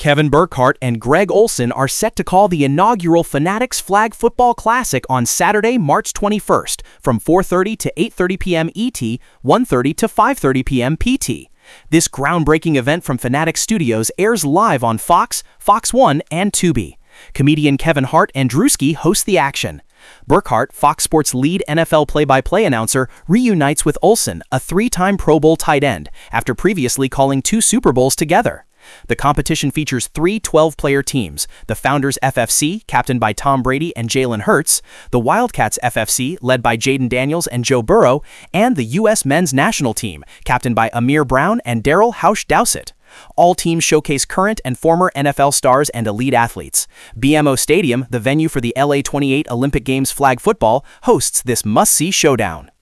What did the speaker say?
Kevin Burkhardt and Greg Olsen are set to call the inaugural Fanatics Flag Football Classic on Saturday, March 21st from 4:30 to 8:30 p.m. ET, 1:30 to 5:30 p.m. PT. This groundbreaking event from Fanatics Studios airs live on Fox, Fox One, and Tubi. Comedian Kevin Hart and Drewski host the action. Burkhardt, Fox Sports' lead NFL play-by-play announcer, reunites with Olsen, a three-time Pro Bowl tight end, after previously calling 2 Super Bowls together. The competition features 3 12-player teams: the Founders FFC, captained by Tom Brady and Jalen Hurts, the Wildcats FFC, led by Jaden Daniels and Joe Burrow, and the U.S. men's national team, captained by Amir Brown and Daryl Hausch-Dowsett. All teams showcase current and former NFL stars and elite athletes. BMO Stadium, the venue for the LA 28 Olympic Games flag football, hosts this must-see showdown.